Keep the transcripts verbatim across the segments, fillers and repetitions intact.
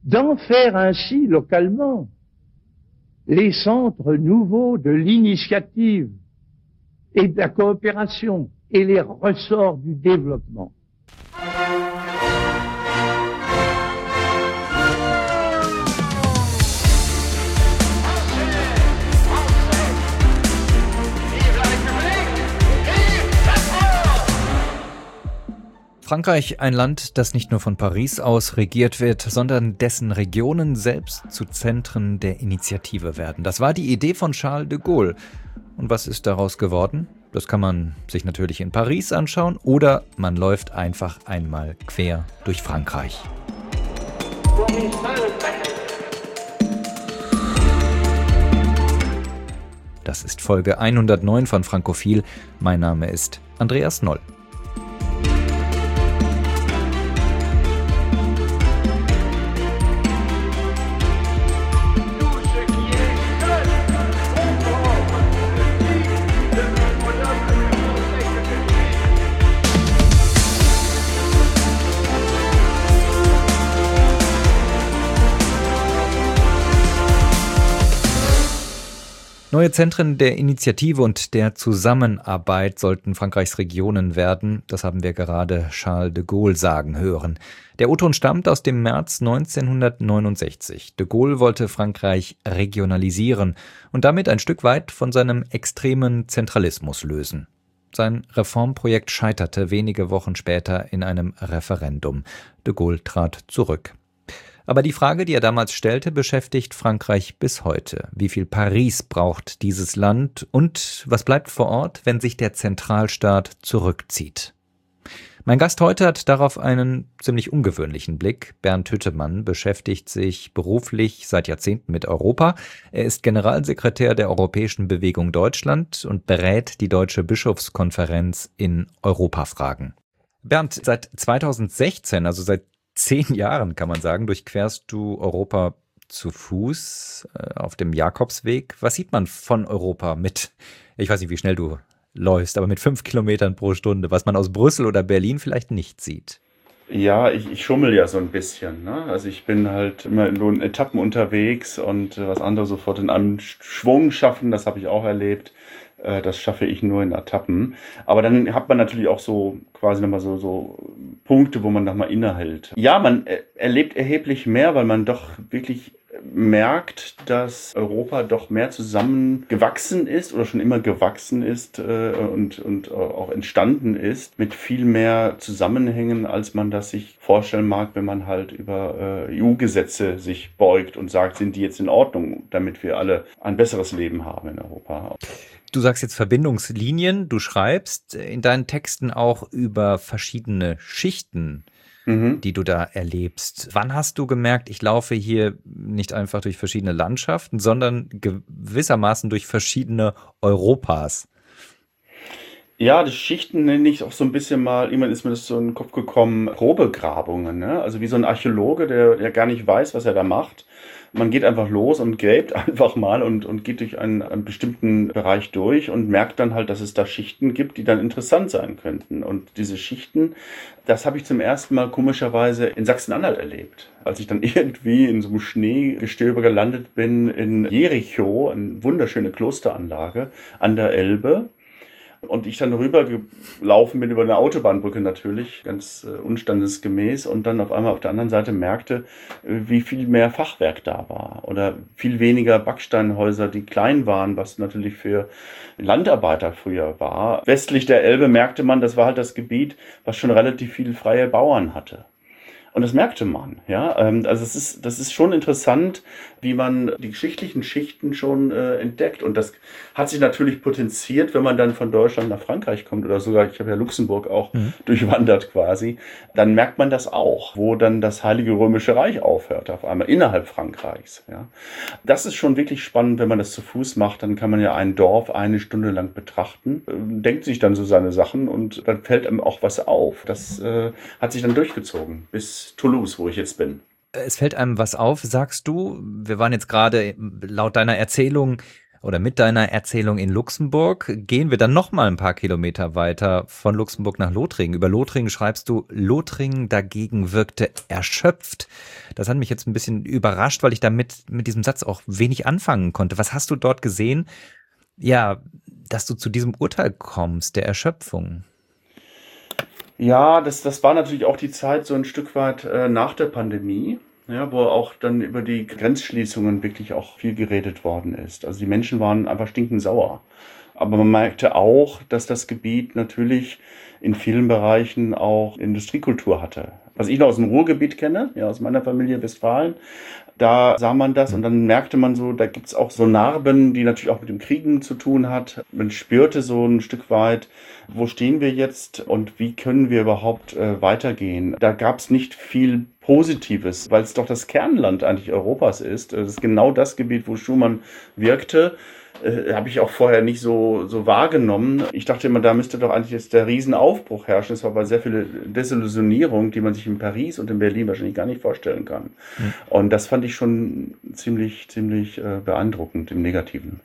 d'en faire ainsi localement les centres nouveaux de l'initiative et de la coopération et les ressorts du développement. Frankreich, ein Land, das nicht nur von Paris aus regiert wird, sondern dessen Regionen selbst zu Zentren der Initiative werden. Das war die Idee von Charles de Gaulle. Und was ist daraus geworden? Das kann man sich natürlich in Paris anschauen oder man läuft einfach einmal quer durch Frankreich. Das ist Folge hundertneun von Frankophil. Mein Name ist Andreas Noll. Neue Zentren der Initiative und der Zusammenarbeit sollten Frankreichs Regionen werden. Das haben wir gerade Charles de Gaulle sagen hören. Der O-Ton stammt aus dem März neunzehnhundertneunundsechzig. De Gaulle wollte Frankreich regionalisieren und damit ein Stück weit von seinem extremen Zentralismus lösen. Sein Reformprojekt scheiterte wenige Wochen später in einem Referendum. De Gaulle trat zurück. Aber die Frage, die er damals stellte, beschäftigt Frankreich bis heute. Wie viel Paris braucht dieses Land und was bleibt vor Ort, wenn sich der Zentralstaat zurückzieht? Mein Gast heute hat darauf einen ziemlich ungewöhnlichen Blick. Bernd Hüttemann beschäftigt sich beruflich seit Jahrzehnten mit Europa. Er ist Generalsekretär der Europäischen Bewegung Deutschland und berät die Deutsche Bischofskonferenz in Europafragen. Bernd, seit zweitausendsechzehn, also seit zehn Jahren, kann man sagen, durchquerst du Europa zu Fuß äh, auf dem Jakobsweg. Was sieht man von Europa mit, ich weiß nicht, wie schnell du läufst, aber mit fünf Kilometern pro Stunde, was man aus Brüssel oder Berlin vielleicht nicht sieht? Ja, ich, ich schummel ja so ein bisschen, ne? Also ich bin halt immer in so Etappen unterwegs und äh, was andere sofort in einem Schwung schaffen, das habe ich auch erlebt. Das schaffe ich nur in Etappen. Aber dann hat man natürlich auch so quasi nochmal so, so Punkte, wo man nochmal innehält. Ja, man erlebt erheblich mehr, weil man doch wirklich merkt, dass Europa doch mehr zusammengewachsen ist oder schon immer gewachsen ist äh, und, und auch entstanden ist mit viel mehr Zusammenhängen, als man das sich vorstellen mag, wenn man halt über äh, E U-Gesetze sich beugt und sagt, sind die jetzt in Ordnung, damit wir alle ein besseres Leben haben in Europa. Du sagst jetzt Verbindungslinien, du schreibst in deinen Texten auch über verschiedene Schichten, mhm. die du da erlebst. Wann hast du gemerkt, ich laufe hier nicht einfach durch verschiedene Landschaften, sondern gewissermaßen durch verschiedene Europas? Ja, die Schichten nenne ich auch so ein bisschen mal, irgendwann ist mir das so in den Kopf gekommen, Probegrabungen, ne? Also wie so ein Archäologe, der, der gar nicht weiß, was er da macht. Man geht einfach los und gräbt einfach mal und, und geht durch einen, einen bestimmten Bereich durch und merkt dann halt, dass es da Schichten gibt, die dann interessant sein könnten. Und diese Schichten, das habe ich zum ersten Mal komischerweise in Sachsen-Anhalt erlebt. Als ich dann irgendwie in so einem Schneegestöber gelandet bin in Jericho, eine wunderschöne Klosteranlage an der Elbe. Und ich dann rübergelaufen bin über eine Autobahnbrücke natürlich, ganz äh, unstandesgemäß, und dann auf einmal auf der anderen Seite merkte, äh, wie viel mehr Fachwerk da war oder viel weniger Backsteinhäuser, die klein waren, was natürlich für Landarbeiter früher war. Westlich der Elbe merkte man, das war halt das Gebiet, was schon relativ viele freie Bauern hatte. Und das merkte man, ja. Also es ist, das ist schon interessant, wie man die geschichtlichen Schichten schon äh, entdeckt. Und das hat sich natürlich potenziert, wenn man dann von Deutschland nach Frankreich kommt oder sogar, ich habe ja Luxemburg auch mhm. durchwandert quasi. Dann merkt man das auch, wo dann das Heilige Römische Reich aufhört, auf einmal innerhalb Frankreichs. Ja. Das ist schon wirklich spannend, wenn man das zu Fuß macht. Dann kann man ja ein Dorf eine Stunde lang betrachten, äh, denkt sich dann so seine Sachen und dann fällt einem auch was auf. Das äh, hat sich dann durchgezogen bis Toulouse, wo ich jetzt bin. Es fällt einem was auf, sagst du. Wir waren jetzt gerade laut deiner Erzählung oder mit deiner Erzählung in Luxemburg gehen wir dann noch mal ein paar Kilometer weiter von Luxemburg nach Lothringen. Über Lothringen schreibst du, Lothringen dagegen wirkte erschöpft. Das hat mich jetzt ein bisschen überrascht, weil ich damit mit diesem Satz auch wenig anfangen konnte. Was hast du dort gesehen? Ja, dass du zu diesem Urteil kommst, der Erschöpfung. Ja, das, das war natürlich auch die Zeit so ein Stück weit äh, nach der Pandemie. Ja, wo auch dann über die Grenzschließungen wirklich auch viel geredet worden ist. Also die Menschen waren einfach stinkend sauer. Aber man merkte auch, dass das Gebiet natürlich in vielen Bereichen auch Industriekultur hatte. Was ich noch aus dem Ruhrgebiet kenne, ja, aus meiner Familie Westfalen, da sah man das und dann merkte man so, da gibt's auch so Narben, die natürlich auch mit dem Kriegen zu tun hat. Man spürte so ein Stück weit, wo stehen wir jetzt und wie können wir überhaupt äh, weitergehen. Da gab's nicht viel Positives, weil es doch das Kernland eigentlich Europas ist. Das ist genau das Gebiet, wo Schuman wirkte. Äh, habe ich auch vorher nicht so, so wahrgenommen. Ich dachte immer, da müsste doch eigentlich jetzt der Riesenaufbruch herrschen. Es war aber sehr viele Desillusionierung, die man sich in Paris und in Berlin wahrscheinlich gar nicht vorstellen kann. Mhm. Und das fand ich schon ziemlich, ziemlich äh, beeindruckend im Negativen.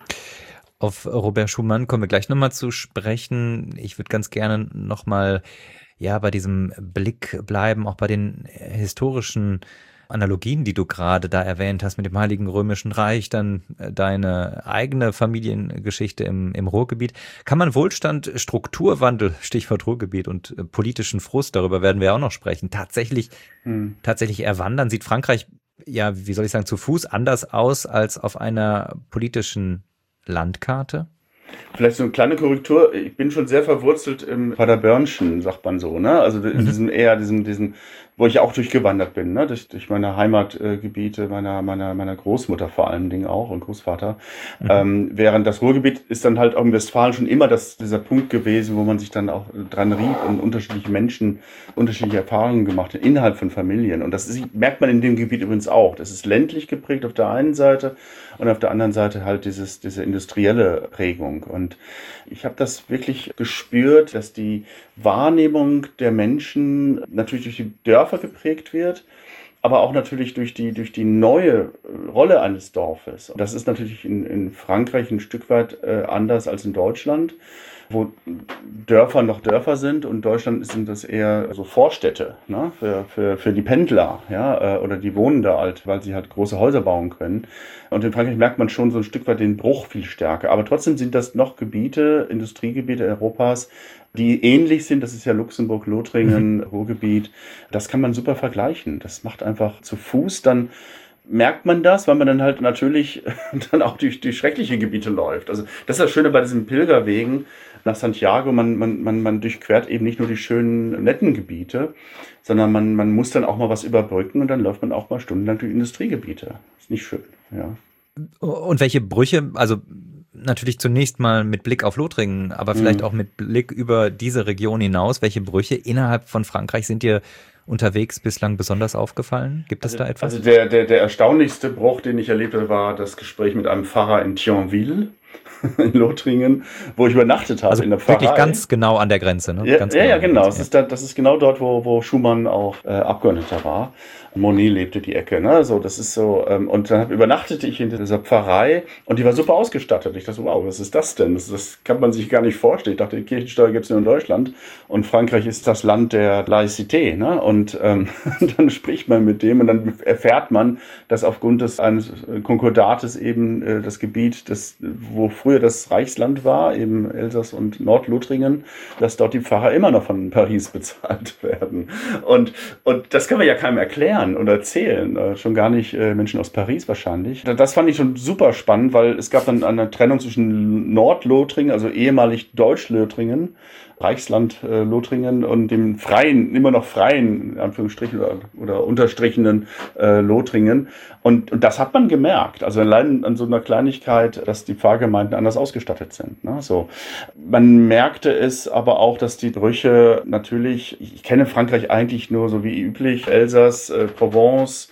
Auf Robert Schuman kommen wir gleich nochmal zu sprechen. Ich würde ganz gerne nochmal ja, bei diesem Blick bleiben, auch bei den historischen Analogien, die du gerade da erwähnt hast mit dem Heiligen Römischen Reich, dann deine eigene Familiengeschichte im, im Ruhrgebiet. Kann man Wohlstand, Strukturwandel, Stichwort Ruhrgebiet und äh, politischen Frust, darüber werden wir auch noch sprechen, tatsächlich, hm. tatsächlich erwandern? Sieht Frankreich, ja, wie soll ich sagen, zu Fuß anders aus als auf einer politischen Landkarte? Vielleicht so eine kleine Korrektur. Ich bin schon sehr verwurzelt im Paderbörnschen, sagt man so, ne? Also in diesem eher, diesem, diesen, wo ich auch durchgewandert bin, ne? Durch, durch meine Heimatgebiete, meiner, meiner, meiner Großmutter vor allen Dingen auch und Großvater. Mhm. Ähm, während das Ruhrgebiet ist dann halt auch in Westfalen schon immer das, dieser Punkt gewesen, wo man sich dann auch dran rieb und unterschiedliche Menschen unterschiedliche Erfahrungen gemacht hat, innerhalb von Familien. Und das ist, merkt man in dem Gebiet übrigens auch. Das ist ländlich geprägt auf der einen Seite und auf der anderen Seite halt dieses, diese industrielle Prägung. Und ich habe das wirklich gespürt, dass die Wahrnehmung der Menschen natürlich durch die Dörfer geprägt wird, aber auch natürlich durch die, durch die neue Rolle eines Dorfes. Und das ist natürlich in, in Frankreich ein Stück weit äh, anders als in Deutschland, wo Dörfer noch Dörfer sind und in Deutschland sind das eher so Vorstädte, ne, für, für, für die Pendler, ja, oder die wohnen da halt, weil sie halt große Häuser bauen können. Und in Frankreich merkt man schon so ein Stück weit den Bruch viel stärker. Aber trotzdem sind das noch Gebiete, Industriegebiete Europas, die ähnlich sind. Das ist ja Luxemburg, Lothringen, mhm. Ruhrgebiet. Das kann man super vergleichen. Das macht einfach zu Fuß dann merkt man das, weil man dann halt natürlich dann auch durch die schrecklichen Gebiete läuft. Also das ist das Schöne bei diesen Pilgerwegen nach Santiago. Man, man, man, man durchquert eben nicht nur die schönen, netten Gebiete, sondern man, man muss dann auch mal was überbrücken und dann läuft man auch mal stundenlang durch Industriegebiete. Ist nicht schön, ja. Und welche Brüche, also natürlich zunächst mal mit Blick auf Lothringen, aber vielleicht mhm. auch mit Blick über diese Region hinaus, welche Brüche innerhalb von Frankreich sind dir unterwegs bislang besonders aufgefallen? Gibt es also, da etwas? Also der, der, der erstaunlichste Bruch, den ich erlebt habe, war das Gespräch mit einem Pfarrer in Thionville in Lothringen, wo ich übernachtet habe, also in der Pfarrei. Wirklich ganz genau an der Grenze, ne? Ja, ganz ja, genau ja, genau. Das ist, da, das ist genau dort, wo, wo Schuman auch äh, Abgeordneter war. Monet lebte die Ecke, ne? So, das ist so. Ähm, und dann übernachtete ich in dieser Pfarrei und die war super ausgestattet. Ich dachte, wow, was ist das denn? Das, das kann man sich gar nicht vorstellen. Ich dachte, die Kirchensteuer gibt es nur in Deutschland und Frankreich ist das Land der Laïcité, ne? Und ähm, dann spricht man mit dem und dann erfährt man, dass aufgrund des eines Konkordates eben äh, das Gebiet, das, wo früher das Reichsland war, eben Elsass und Nordlothringen, dass dort die Pfarrer immer noch von Paris bezahlt werden. Und, und das kann man ja keinem erklären oder erzählen, schon gar nicht äh, Menschen aus Paris wahrscheinlich. Das fand ich schon super spannend, weil es gab dann eine Trennung zwischen Nordlothringen, also ehemalig Deutsch-Lothringen, Reichsland äh, Lothringen und dem freien, immer noch freien, in Anführungsstrichen oder, oder unterstrichenen äh, Lothringen. Und, und das hat man gemerkt. Also allein an so einer Kleinigkeit, dass die Pfarrgemeinden anders ausgestattet sind. Ne? So. Man merkte es aber auch, dass die Brüche natürlich, ich kenne Frankreich eigentlich nur so wie üblich, Elsass, äh, Provence,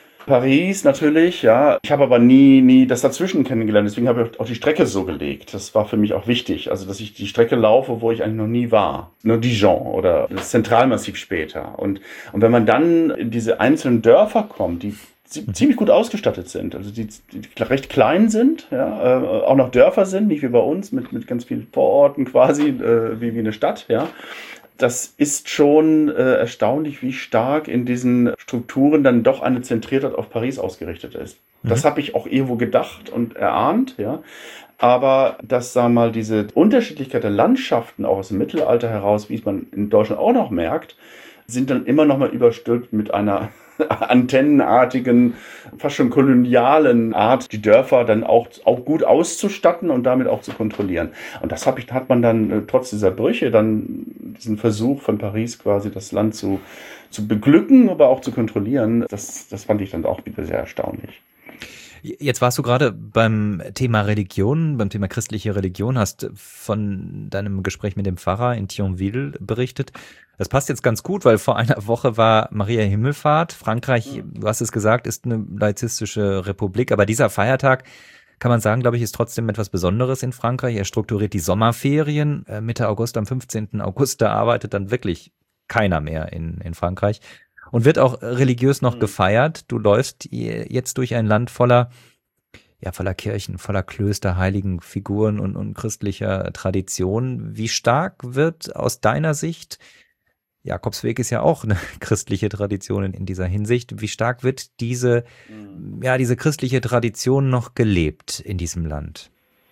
Paris natürlich, ja. Ich habe aber nie, nie das dazwischen kennengelernt. Deswegen habe ich auch die Strecke so gelegt. Das war für mich auch wichtig. Also, dass ich die Strecke laufe, wo ich eigentlich noch nie war. Nur Dijon oder das Zentralmassiv später. Und, und wenn man dann in diese einzelnen Dörfer kommt, die ziemlich gut ausgestattet sind, also die, die recht klein sind, ja, äh, auch noch Dörfer sind, nicht wie bei uns, mit, mit ganz vielen Vororten quasi, äh, wie, wie eine Stadt, ja. Das ist schon äh, erstaunlich, wie stark in diesen Strukturen dann doch eine Zentriertheit auf Paris ausgerichtet ist. Mhm. Das habe ich auch irgendwo gedacht und erahnt, ja. Aber dass, sagen wir mal, diese Unterschiedlichkeit der Landschaften auch aus dem Mittelalter heraus, wie es man in Deutschland auch noch merkt, sind dann immer noch mal überstülpt mit einer antennenartigen, fast schon kolonialen Art, die Dörfer dann auch, auch gut auszustatten und damit auch zu kontrollieren. Und das hab ich, hat man dann äh, trotz dieser Brüche dann diesen Versuch von Paris quasi das Land zu, zu beglücken, aber auch zu kontrollieren. Das, das fand ich dann auch wieder sehr erstaunlich. Jetzt warst du gerade beim Thema Religion, beim Thema christliche Religion, hast von deinem Gespräch mit dem Pfarrer in Thionville berichtet. Das passt jetzt ganz gut, weil vor einer Woche war Maria Himmelfahrt. Frankreich, du hast es gesagt, ist eine laizistische Republik, aber dieser Feiertag, kann man sagen, glaube ich, ist trotzdem etwas Besonderes in Frankreich. Er strukturiert die Sommerferien. Mitte August, am fünfzehnten August, da arbeitet dann wirklich keiner mehr in, in Frankreich. Und wird auch religiös noch mhm. gefeiert. Du läufst jetzt durch ein Land voller, ja, voller Kirchen, voller Klöster, heiligen Figuren und, und christlicher Tradition. Wie stark wird aus deiner Sicht, Jakobsweg ist ja auch eine christliche Tradition in, in dieser Hinsicht, wie stark wird diese, mhm. ja, diese christliche Tradition noch gelebt in diesem Land?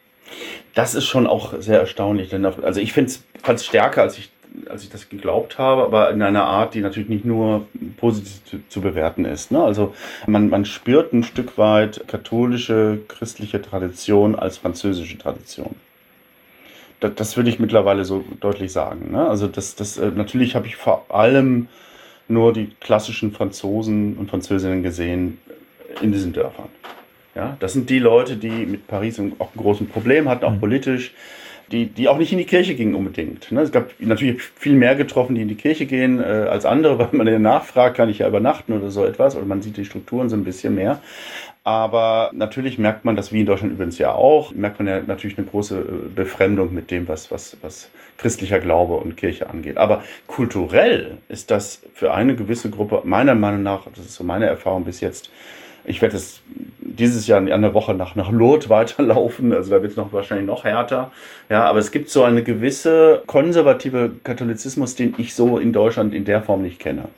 Das ist schon auch sehr erstaunlich. Denn auf, also ich finde es stärker, als ich als ich das geglaubt habe, aber in einer Art, die natürlich nicht nur positiv zu, zu bewerten ist. Ne? Also man, man spürt ein Stück weit katholische, christliche Tradition als französische Tradition. Das, das würde ich mittlerweile so deutlich sagen. Ne? Also das, das, äh, natürlich habe ich vor allem nur die klassischen Franzosen und Französinnen gesehen in diesen Dörfern. Ja? Das sind die Leute, die mit Paris auch ein großes Problem hatten, auch politisch. Die, die auch nicht in die Kirche gingen unbedingt. Ne? Es gab natürlich viel mehr getroffen, die in die Kirche gehen äh, als andere, weil man ja nachfragt, kann ich ja übernachten oder so etwas, oder man sieht die Strukturen so ein bisschen mehr. Aber natürlich merkt man das, wie in Deutschland übrigens ja auch, merkt man ja natürlich eine große Befremdung mit dem, was, was, was christlicher Glaube und Kirche angeht. Aber kulturell ist das für eine gewisse Gruppe, meiner Meinung nach, das ist so meine Erfahrung bis jetzt, ich werde es dieses Jahr in einer Woche nach, nach Lourdes weiterlaufen, also da wird es noch wahrscheinlich noch härter. Ja, aber es gibt so eine gewisse konservative Katholizismus, den ich so in Deutschland in der Form nicht kenne.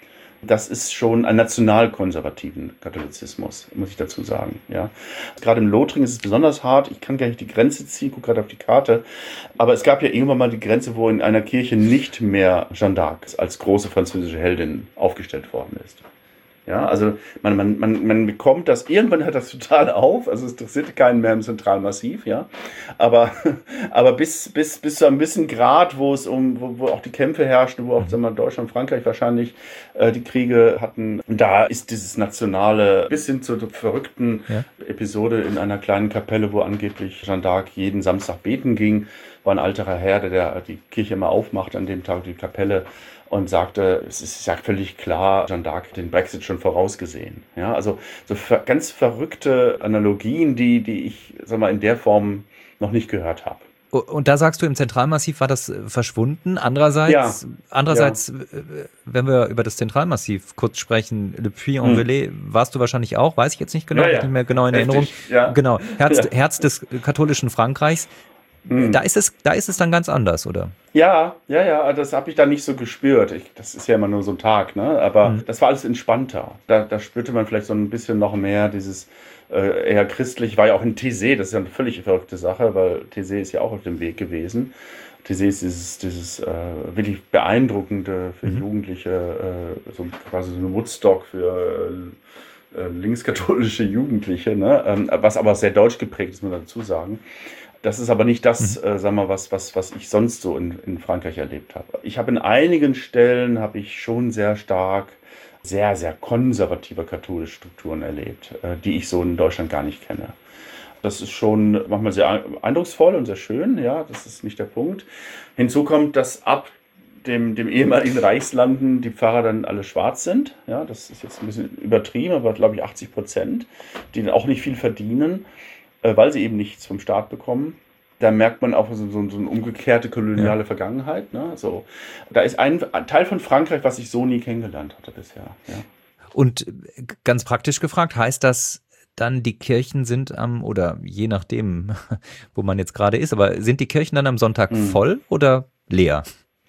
Das ist schon ein nationalkonservativen Katholizismus, muss ich dazu sagen. Ja. Gerade im Lothringen ist es besonders hart. Ich kann gar nicht die Grenze ziehen, gucke gerade auf die Karte. Aber es gab ja irgendwann mal die Grenze, wo in einer Kirche nicht mehr Jeanne d'Arc als große französische Heldin aufgestellt worden ist. Ja, also man, man, man, man bekommt das, irgendwann hört das total auf, also es interessiert keinen mehr im Zentralmassiv, ja. Aber, aber bis, bis, bis zu einem gewissen Grad, wo es um, wo, wo auch die Kämpfe herrschten, wo auch, sagen wir mal, Deutschland und Frankreich wahrscheinlich äh, die Kriege hatten, da ist dieses nationale, bis hin zur verrückten ja. Episode in einer kleinen Kapelle, wo angeblich Jeanne d'Arc jeden Samstag beten ging, war ein alterer Herr, der, der die Kirche immer aufmacht an dem Tag, die Kapelle, und sagte, es ist ja völlig klar, Jeanne d'Arc den Brexit schon vorausgesehen. Ja, also so ver- ganz verrückte Analogien, die, die ich, sag mal, in der Form noch nicht gehört habe. Und da sagst du, im Zentralmassiv war das verschwunden. Andererseits, ja. andererseits, ja. wenn wir über das Zentralmassiv kurz sprechen, Le Puy-en-Velay, hm. warst du wahrscheinlich auch, weiß ich jetzt nicht genau, ja, ja. nicht mehr genau in Heftig. Erinnerung. Ja. Genau, Herz, ja. Herz des katholischen Frankreichs. Hm. Da ist es, da ist es dann ganz anders, oder? Ja, ja, ja, das habe ich da nicht so gespürt. Ich, das ist ja immer nur so ein Tag, ne? Aber hm. das war alles entspannter. Da, da spürte man vielleicht so ein bisschen noch mehr dieses äh, eher christlich. War ja auch in Thésée, das ist ja eine völlig verrückte Sache, weil Thésée ist ja auch auf dem Weg gewesen. Thésée ist dieses, dieses äh, wirklich beeindruckende für mhm. Jugendliche, äh, so quasi so ein Woodstock für äh, linkskatholische Jugendliche, ne? Ähm, was aber sehr deutsch geprägt ist, muss man dazu sagen. Das ist aber nicht das, mhm. äh, sagen wir, was, was, was ich sonst so in, in Frankreich erlebt habe. Ich habe in einigen Stellen, habe ich schon sehr stark, sehr, sehr konservative katholische Strukturen erlebt, äh, die ich so in Deutschland gar nicht kenne. Das ist schon manchmal sehr eindrucksvoll und sehr schön, ja, das ist nicht der Punkt. Hinzu kommt, dass ab dem, dem ehemaligen Reichslanden die Pfarrer dann alle schwarz sind. Ja, das ist jetzt ein bisschen übertrieben, aber glaube ich achtzig Prozent, die dann auch nicht viel verdienen, weil sie eben nichts vom Staat bekommen. Da merkt man auch so, so, so eine umgekehrte koloniale ja. Vergangenheit. Ne? So, da ist ein, ein Teil von Frankreich, was ich so nie kennengelernt hatte bisher. Ja. Und ganz praktisch gefragt, heißt das dann, die Kirchen sind am, oder je nachdem, wo man jetzt gerade ist, aber sind die Kirchen dann am Sonntag hm. voll oder leer?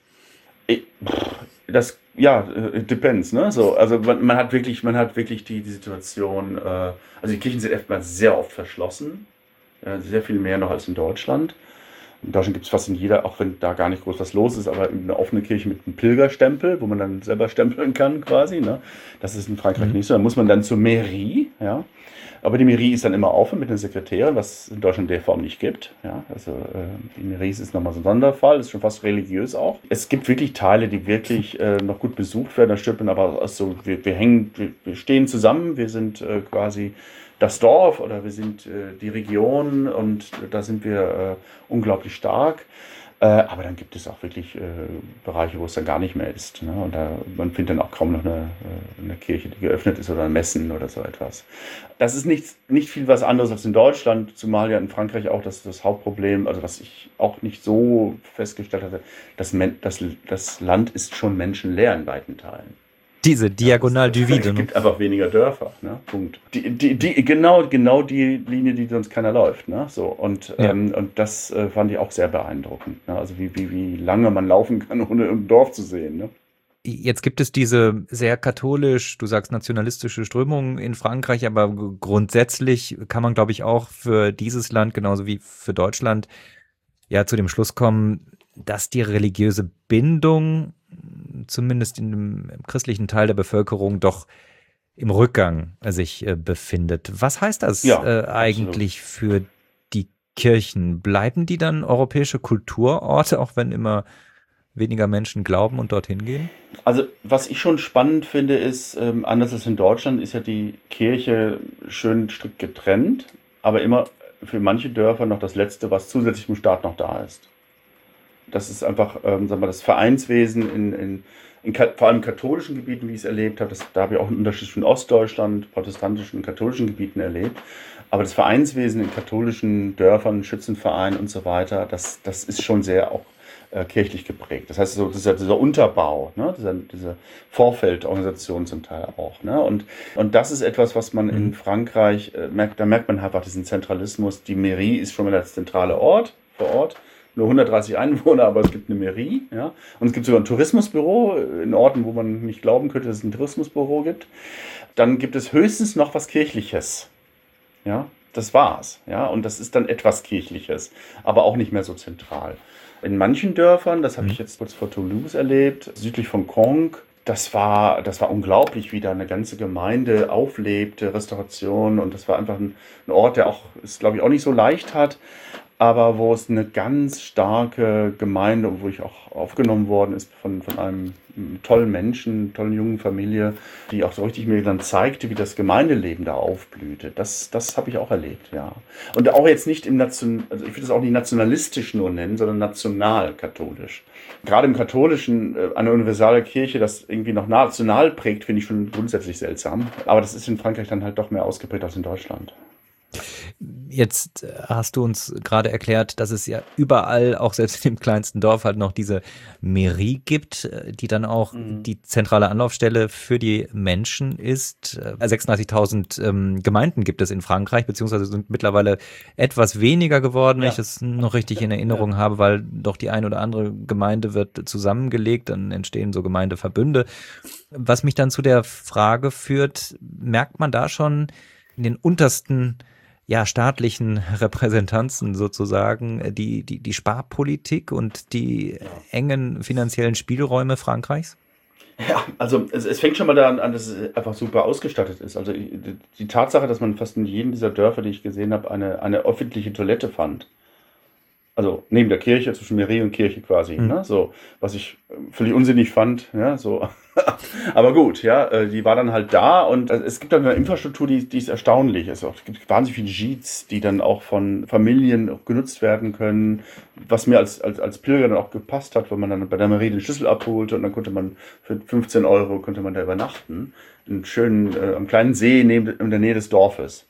Das, ja, it depends, ne? So, also man, man hat wirklich, man hat wirklich die, die Situation, äh, also die Kirchen sind erstmal sehr oft verschlossen, äh, sehr viel mehr noch als in Deutschland. In Deutschland gibt es fast in jeder, auch wenn da gar nicht groß was los ist, aber eine offene Kirche mit einem Pilgerstempel, wo man dann selber stempeln kann quasi, ne? Das ist in Frankreich mhm. nicht so. Da muss man dann zur Mairie, ja. Aber die Mairie ist dann immer offen mit den Sekretären, was es in Deutschland in der Form nicht gibt. Ja, also äh, die Mairie ist nochmal so ein Sonderfall, ist schon fast religiös auch. Es gibt wirklich Teile, die wirklich äh, noch gut besucht werden. Da stimmt man aber also, wir, wir hängen, wir, wir stehen zusammen, wir sind äh, quasi das Dorf oder wir sind äh, die Region und da sind wir äh, unglaublich stark. Äh, aber dann gibt es auch wirklich äh, Bereiche, wo es dann gar nicht mehr ist. Ne? Und da, man findet dann auch kaum noch eine, eine Kirche, die geöffnet ist oder ein Messen oder so etwas. Das ist nicht, nicht viel was anderes als in Deutschland, zumal ja in Frankreich auch das, das Hauptproblem, also was ich auch nicht so festgestellt hatte, das, das, das Land ist schon menschenleer in weiten Teilen. Diese Diagonal du Vide. Es gibt einfach weniger Dörfer, ne? Punkt. Die, die, die, genau, genau die Linie, die sonst keiner läuft. Ne? So, und, ja. ähm, und das äh, fand ich auch sehr beeindruckend. Ne? Also wie, wie, wie lange man laufen kann, ohne ein Dorf zu sehen. Ne? Jetzt gibt es diese sehr katholisch, du sagst nationalistische Strömung in Frankreich, aber grundsätzlich kann man, glaube ich, auch für dieses Land, genauso wie für Deutschland, ja zu dem Schluss kommen, dass die religiöse Bindung zumindest in dem, im christlichen Teil der Bevölkerung doch im Rückgang sich äh, befindet. Was heißt das ja, äh, eigentlich für die Kirchen? Bleiben die dann europäische Kulturorte, auch wenn immer weniger Menschen glauben und dorthin gehen? Also was ich schon spannend finde, ist, ähm, anders als in Deutschland, ist ja die Kirche schön strikt getrennt, aber immer für manche Dörfer noch das Letzte, was zusätzlich vom Staat noch da ist. Das ist einfach, ähm, sagen wir, das Vereinswesen in, in, in vor allem katholischen Gebieten, wie ich es erlebt habe. Das, da habe ich auch einen Unterschied von Ostdeutschland, protestantischen und katholischen Gebieten erlebt. Aber das Vereinswesen in katholischen Dörfern, Schützenvereinen und so weiter, das, das ist schon sehr auch äh, kirchlich geprägt. Das heißt, so, dieser, dieser Unterbau, ne, dieser, diese Vorfeldorganisation zum Teil auch. Ne? Und, und das ist etwas, was man mhm. in Frankreich äh, merkt. Da merkt man einfach diesen Zentralismus. Die Mairie ist schon mal der zentrale Ort vor Ort. Nur hundertdreißig Einwohner, aber es gibt eine Mairie. Ja? Und es gibt sogar ein Tourismusbüro in Orten, wo man nicht glauben könnte, dass es ein Tourismusbüro gibt. Dann gibt es höchstens noch was Kirchliches. Ja, das war's. Ja? Und das ist dann etwas Kirchliches, aber auch nicht mehr so zentral. In manchen Dörfern, das habe ich jetzt kurz vor Toulouse erlebt, südlich von Caen, das war, das war unglaublich, wie da eine ganze Gemeinde auflebte, Restauration. Und das war einfach ein, ein Ort, der auch, es glaube ich, auch nicht so leicht hat. Aber wo es eine ganz starke Gemeinde, wo ich auch aufgenommen worden ist von, von einem tollen Menschen, tollen jungen Familie, die auch so richtig mir dann zeigte, wie das Gemeindeleben da aufblühte. Das, das habe ich auch erlebt, ja. Und auch jetzt nicht im Nation, also ich würde das auch nicht nationalistisch nur nennen, sondern national-katholisch. Gerade im Katholischen, eine universale Kirche, das irgendwie noch national prägt, finde ich schon grundsätzlich seltsam. Aber das ist in Frankreich dann halt doch mehr ausgeprägt als in Deutschland. Jetzt hast du uns gerade erklärt, dass es ja überall, auch selbst im kleinsten Dorf, halt noch diese Mairie gibt, die dann auch mhm. die zentrale Anlaufstelle für die Menschen ist. sechsunddreißigtausend ähm, Gemeinden gibt es in Frankreich, beziehungsweise sind mittlerweile etwas weniger geworden, ja. wenn ich das noch richtig in Erinnerung ja. habe, weil doch die eine oder andere Gemeinde wird zusammengelegt, dann entstehen so Gemeindeverbünde. Was mich dann zu der Frage führt, merkt man da schon in den untersten ja, staatlichen Repräsentanzen sozusagen die, die, die Sparpolitik und die ja. engen finanziellen Spielräume Frankreichs? Ja, also es, es fängt schon mal daran an, dass es einfach super ausgestattet ist. Also die, die Tatsache, dass man fast in jedem dieser Dörfer, die ich gesehen habe, eine, eine öffentliche Toilette fand. Also neben der Kirche, zwischen Mairie und Kirche quasi, mhm. ne? So, was ich völlig unsinnig fand, ja, so. Aber gut, ja, die war dann halt da und es gibt dann eine Infrastruktur, die, die ist erstaunlich. Es gibt wahnsinnig viele Jeets, die dann auch von Familien auch genutzt werden können, was mir als, als, als Pilger dann auch gepasst hat, weil man dann bei der Mairie den Schlüssel abholte und dann konnte man für fünfzehn Euro konnte man da übernachten. Einen schönen, äh, am kleinen See neben, in der Nähe des Dorfes.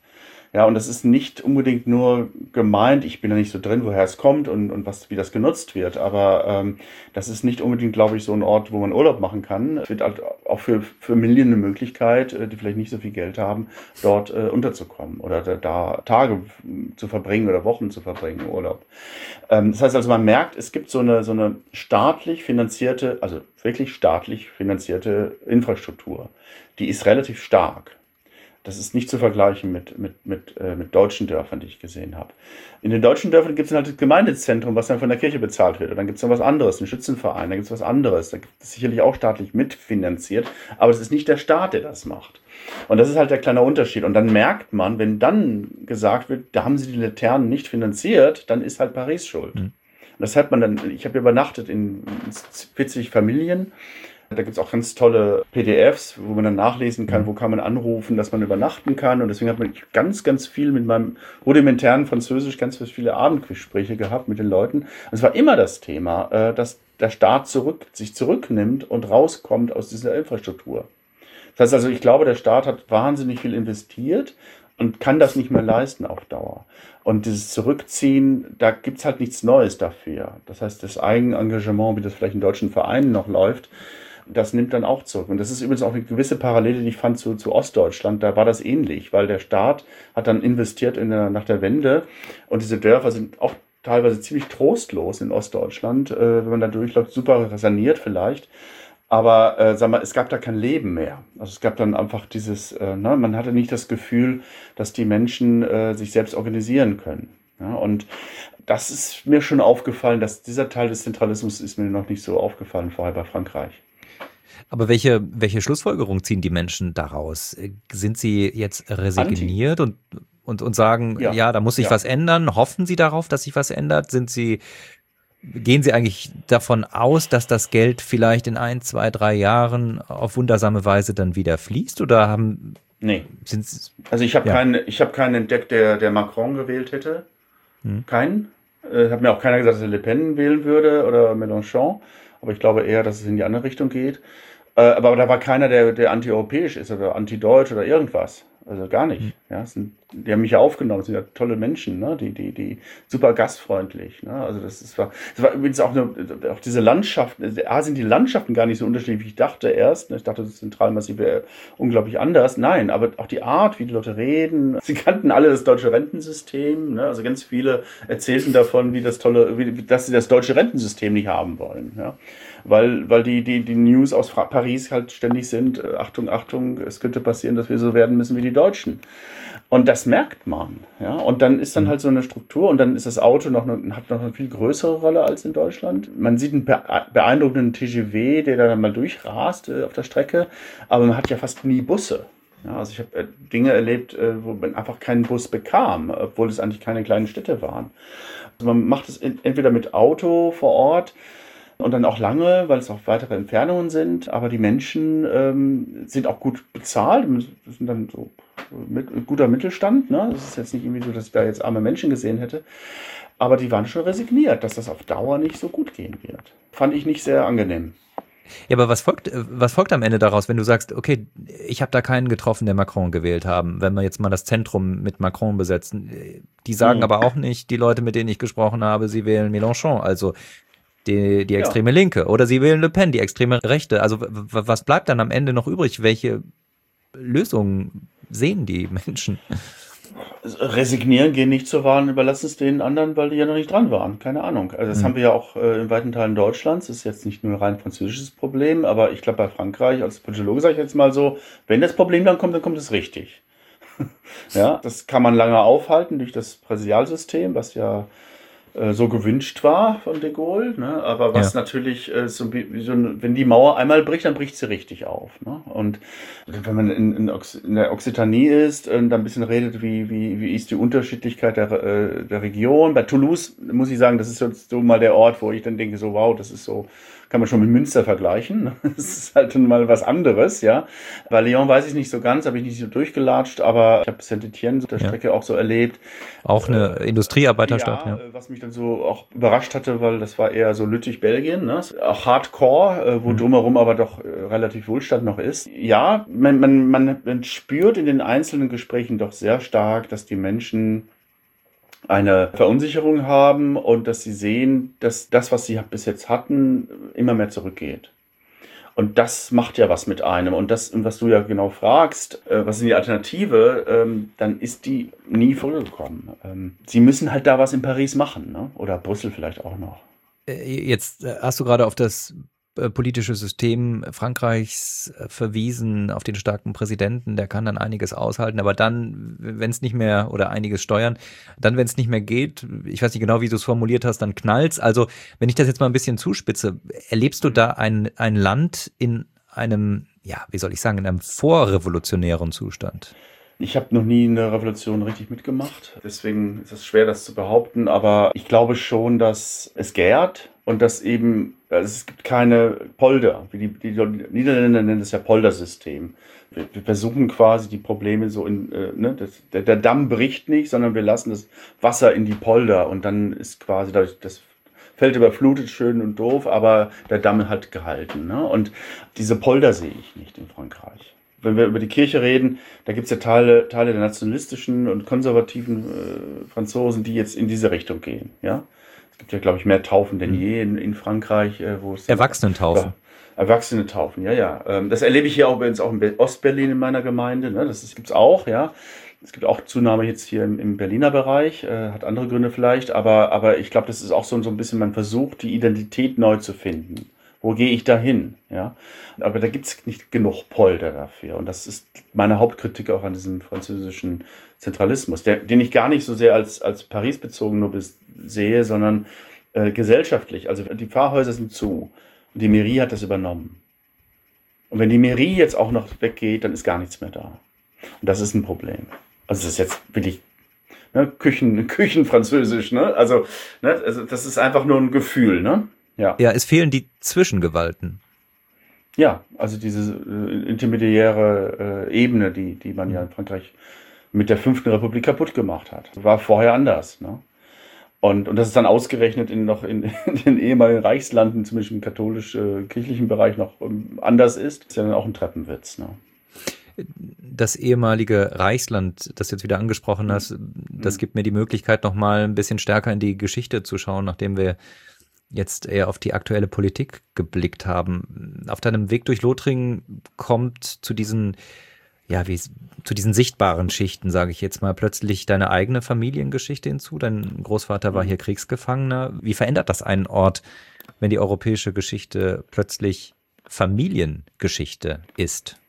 Ja, und das ist nicht unbedingt nur gemeint, ich bin da nicht so drin, woher es kommt und, und was, wie das genutzt wird, aber ähm, das ist nicht unbedingt, glaube ich, so ein Ort, wo man Urlaub machen kann. Es wird halt auch für, für Familien eine Möglichkeit, äh, die vielleicht nicht so viel Geld haben, dort äh, unterzukommen oder da, da Tage zu verbringen oder Wochen zu verbringen, Urlaub. Ähm, das heißt also, man merkt, es gibt so eine, so eine staatlich finanzierte, also wirklich staatlich finanzierte Infrastruktur. Die ist relativ stark. Das ist nicht zu vergleichen mit, mit, mit, äh, mit deutschen Dörfern, die ich gesehen habe. In den deutschen Dörfern gibt es halt das Gemeindezentrum, was dann von der Kirche bezahlt wird. Und dann gibt es noch was anderes, einen Schützenverein, da gibt es was anderes. Da gibt es sicherlich auch staatlich mitfinanziert, aber es ist nicht der Staat, der das macht. Und das ist halt der kleine Unterschied. Und dann merkt man, wenn dann gesagt wird, da haben sie die Laternen nicht finanziert, dann ist halt Paris schuld. Mhm. Und das hat man dann, ich habe übernachtet in vierzig Familien. Da gibt es auch ganz tolle P D Fs, wo man dann nachlesen kann, wo kann man anrufen, dass man übernachten kann. Und deswegen hat man ganz, ganz viel mit meinem rudimentären Französisch, ganz viele Abendgespräche gehabt mit den Leuten. Und es war immer das Thema, dass der Staat zurück, sich zurücknimmt und rauskommt aus dieser Infrastruktur. Das heißt also, ich glaube, der Staat hat wahnsinnig viel investiert und kann das nicht mehr leisten auf Dauer. Und dieses Zurückziehen, da gibt's halt nichts Neues dafür. Das heißt, das Eigenengagement, wie das vielleicht in deutschen Vereinen noch läuft, das nimmt dann auch zurück. Und das ist übrigens auch eine gewisse Parallele, die ich fand zu, zu Ostdeutschland. Da war das ähnlich, weil der Staat hat dann investiert in der, nach der Wende. Und diese Dörfer sind auch teilweise ziemlich trostlos in Ostdeutschland. Äh, wenn man da durchläuft, super saniert vielleicht. Aber äh, sag mal, es gab da kein Leben mehr. Also es gab dann einfach dieses, äh, ne, man hatte nicht das Gefühl, dass die Menschen äh, sich selbst organisieren können. Ja, und das ist mir schon aufgefallen, dass dieser Teil des Zentralismus ist mir noch nicht so aufgefallen vorher bei Frankreich. Aber welche, welche Schlussfolgerung ziehen die Menschen daraus? Sind sie jetzt resigniert und, und, und sagen, ja, ja da muss sich ja. was ändern? Hoffen sie darauf, dass sich was ändert? Sind sie, gehen sie eigentlich davon aus, dass das Geld vielleicht in ein, zwei, drei Jahren auf wundersame Weise dann wieder fließt? Oder haben... Nee. Sind sie, also ich habe ja. keinen, ich habe keinen entdeckt, der, der Macron gewählt hätte. Hm. Keinen. Äh, hat mir auch keiner gesagt, dass er Le Pen wählen würde oder Mélenchon. Aber ich glaube eher, dass es in die andere Richtung geht. Aber da war keiner, der, der anti-europäisch ist oder anti-deutsch oder irgendwas. Also gar nicht. Ja, sind, die haben mich ja aufgenommen, das sind ja tolle Menschen, ne? die, die, die super gastfreundlich. Ne? Also das, ist, war, das war übrigens auch, eine, auch diese Landschaften, A sind die Landschaften gar nicht so unterschiedlich, wie ich dachte erst. Ich dachte, das Zentralmassiv wäre unglaublich anders. Nein, aber auch die Art, wie die Leute reden. Sie kannten alle das deutsche Rentensystem. Ne? Also ganz viele erzählten davon, wie das tolle, wie, dass sie das deutsche Rentensystem nicht haben wollen. Ja? Weil, weil die, die, die News aus Paris halt ständig sind, äh, Achtung, Achtung, es könnte passieren, dass wir so werden müssen wie die Deutschen. Und das merkt man. Ja? Und dann ist dann halt so eine Struktur und dann ist das Auto noch eine, hat noch eine viel größere Rolle als in Deutschland. Man sieht einen beeindruckenden T G V, der dann mal durchrast äh, auf der Strecke, aber man hat ja fast nie Busse. Ja, also ich habe äh, Dinge erlebt, äh, wo man einfach keinen Bus bekam, obwohl es eigentlich keine kleinen Städte waren. Also man macht es in, entweder mit Auto vor Ort, und dann auch lange, weil es auch weitere Entfernungen sind. Aber die Menschen ähm, sind auch gut bezahlt. Das sind dann so mit, guter Mittelstand. Ne? Das ist jetzt nicht irgendwie so, dass ich da jetzt arme Menschen gesehen hätte. Aber die waren schon resigniert, dass das auf Dauer nicht so gut gehen wird. Fand ich nicht sehr angenehm. Ja, aber was folgt, was folgt am Ende daraus, wenn du sagst, okay, ich habe da keinen getroffen, der Macron gewählt haben, wenn wir jetzt mal das Zentrum mit Macron besetzen. Die sagen mhm. aber auch nicht, die Leute, mit denen ich gesprochen habe, sie wählen Mélenchon. Also Die, die extreme ja. Linke. Oder sie wählen Le Pen, die extreme Rechte. Also w- was bleibt dann am Ende noch übrig? Welche Lösungen sehen die Menschen? Resignieren, gehen nicht zur Wahl und überlassen es den anderen, weil die ja noch nicht dran waren. Keine Ahnung. Also das mhm. haben wir ja auch äh, in weiten Teilen Deutschlands. Das ist jetzt nicht nur ein rein französisches Problem, aber ich glaube bei Frankreich, als Politologe sage ich jetzt mal so, wenn das Problem dann kommt, dann kommt es richtig. Ja, das kann man lange aufhalten durch das Präsidialsystem, was ja so gewünscht war von de Gaulle, ne? Aber was ja. natürlich, äh, so wie, so, wenn die Mauer einmal bricht, dann bricht sie richtig auf. Ne? Und wenn man in, in, Ox- in der Occitanie ist und dann ein bisschen redet, wie, wie, wie ist die Unterschiedlichkeit der, äh, der Region. Bei Toulouse muss ich sagen, das ist jetzt so mal der Ort, wo ich dann denke, so wow, das ist so kann man schon mit Münster vergleichen. Das ist halt mal was anderes, ja. Bei Lyon weiß ich nicht so ganz, habe ich nicht so durchgelatscht, aber ich habe Saint-Étienne auf der Ja. Strecke auch so erlebt. Auch eine Äh, Industriearbeiterstadt, ja, ja. äh, was mich dann so auch überrascht hatte, weil das war eher so Lüttich, Belgien, ne? Auch Hardcore, äh, wo Mhm. drumherum aber doch äh, relativ Wohlstand noch ist. Ja, man, man, man, man spürt in den einzelnen Gesprächen doch sehr stark, dass die Menschen eine Verunsicherung haben und dass sie sehen, dass das, was sie bis jetzt hatten, immer mehr zurückgeht. Und das macht ja was mit einem. Und das, was du ja genau fragst, äh, was ist die Alternative, ähm, dann ist die nie vorgekommen. Ähm, sie müssen halt da was in Paris machen, ne? Oder Brüssel vielleicht auch noch. Äh, Jetzt äh, hast du gerade auf das äh, politische System Frankreichs äh, verwiesen, auf den starken Präsidenten, der kann dann einiges aushalten, aber dann, wenn es nicht mehr, oder einiges steuern, dann, wenn es nicht mehr geht, ich weiß nicht genau, wie du es formuliert hast, dann knallt's. Also, wenn ich das jetzt mal ein bisschen zuspitze, erlebst du da ein, ein Land in einem, ja, wie soll ich sagen, in einem vorrevolutionären Zustand? Ich habe noch nie eine Revolution richtig mitgemacht, deswegen ist es schwer, das zu behaupten, aber ich glaube schon, dass es gärt und dass eben, also es gibt keine Polder, wie die, die Niederländer nennen das ja Poldersystem. Wir, wir versuchen quasi die Probleme so in, äh, ne, das, der, der Damm bricht nicht, sondern wir lassen das Wasser in die Polder und dann ist quasi dadurch das Feld überflutet, schön und doof, aber der Damm hat gehalten, ne? Und diese Polder sehe ich nicht in Frankreich. Wenn wir über die Kirche reden, da gibt es ja Teile, Teile der nationalistischen und konservativen äh, Franzosen, die jetzt in diese Richtung gehen. Ja? Es gibt ja, glaube ich, mehr Taufen denn je in, in Frankreich. Äh, wo es Erwachsenentaufen. Ja, Erwachsene taufen, ja, ja. Ähm, das erlebe ich hier auch, auch in Ostberlin in meiner Gemeinde. Ne? Das gibt es auch, ja. Es gibt auch Zunahme jetzt hier im, im Berliner Bereich, äh, hat andere Gründe vielleicht, aber, aber ich glaube, das ist auch so, so ein bisschen, man versucht, die Identität neu zu finden. Wo gehe ich da hin? Ja? Aber da gibt es nicht genug Polder dafür. Und das ist meine Hauptkritik auch an diesem französischen Zentralismus, der, den ich gar nicht so sehr als, als Paris bezogen nur bis, sehe, sondern äh, gesellschaftlich. Also die Pfarrhäuser sind zu und die Mairie hat das übernommen. Und wenn die Mairie jetzt auch noch weggeht, dann ist gar nichts mehr da. Und das ist ein Problem. Also das ist jetzt wirklich ne, Küchen, Küchenfranzösisch. Ne? Also, ne, also das ist einfach nur ein Gefühl, ne? Ja. Ja, es fehlen die Zwischengewalten. Ja, also diese äh, intermediäre äh, Ebene, die, die man ja in Frankreich mit der fünften Republik kaputt gemacht hat. War vorher anders. Ne? Und, und das ist dann ausgerechnet in, noch in, in den ehemaligen Reichslanden, zumindest im katholisch-kirchlichen Bereich, noch um, anders ist. Das ist ja dann auch ein Treppenwitz. Ne? Das ehemalige Reichsland, das du jetzt wieder angesprochen hast, das gibt mir die Möglichkeit, noch mal ein bisschen stärker in die Geschichte zu schauen, nachdem wir jetzt eher auf die aktuelle Politik geblickt haben. Auf deinem Weg durch Lothringen kommt zu diesen, ja, wie zu diesen sichtbaren Schichten, sage ich jetzt mal, plötzlich deine eigene Familiengeschichte hinzu. Dein Großvater war hier Kriegsgefangener. Wie verändert das einen Ort, wenn die europäische Geschichte plötzlich Familiengeschichte ist?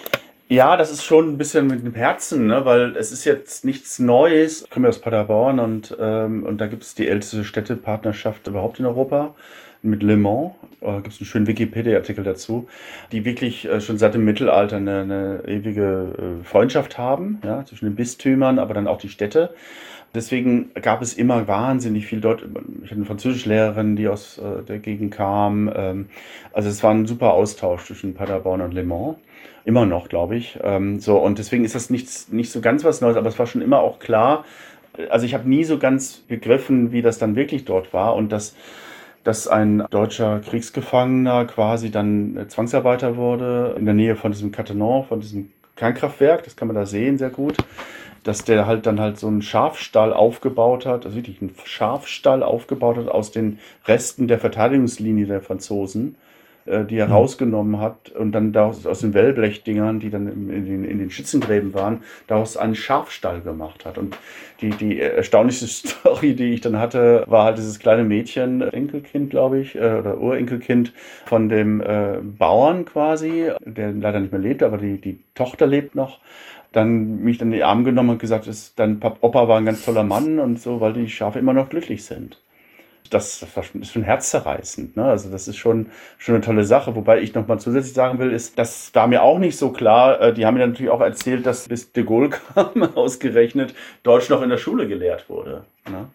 Ja, das ist schon ein bisschen mit dem Herzen, ne? Weil es ist jetzt nichts Neues. Ich komme aus Paderborn und, ähm, und da gibt es die älteste Städtepartnerschaft überhaupt in Europa mit Le Mans. Da gibt es einen schönen Wikipedia-Artikel dazu, die wirklich äh, schon seit dem Mittelalter eine, eine ewige äh, Freundschaft haben, ja, zwischen den Bistümern, aber dann auch die Städte. Deswegen gab es immer wahnsinnig viel dort. Ich hatte eine Französischlehrerin, die aus äh, der Gegend kam. Ähm, also es war ein super Austausch zwischen Paderborn und Le Mans. Immer noch, glaube ich. Ähm, so, und deswegen ist das nichts, nicht so ganz was Neues, aber es war schon immer auch klar. Also ich habe nie so ganz begriffen, wie das dann wirklich dort war und dass, dass ein deutscher Kriegsgefangener quasi dann Zwangsarbeiter wurde in der Nähe von diesem Cattenom, von diesem Kernkraftwerk. Das kann man da sehen, sehr gut. Dass der halt dann halt so einen Schafstall aufgebaut hat, also wirklich einen Schafstall aufgebaut hat aus den Resten der Verteidigungslinie der Franzosen, äh, die er mhm. rausgenommen hat und dann daraus, aus den Wellblechdingern, die dann in den, in den Schützengräben waren, daraus einen Schafstall gemacht hat. Und die, die erstaunlichste Story, die ich dann hatte, war halt dieses kleine Mädchen, Enkelkind, glaube ich, äh, oder Urenkelkind von dem äh, Bauern quasi, der leider nicht mehr lebt, aber die, die Tochter lebt noch. Dann mich dann in die Arme genommen und gesagt, ist, dann Opa war ein ganz toller Mann und so, weil die Schafe immer noch glücklich sind. Das, das war schon, ist schon herzzerreißend. Ne? Also das ist schon, schon eine tolle Sache. Wobei ich nochmal zusätzlich sagen will, ist, das war mir auch nicht so klar. Die haben mir natürlich auch erzählt, dass bis de Gaulle kam, ausgerechnet, Deutsch noch in der Schule gelehrt wurde. Ne?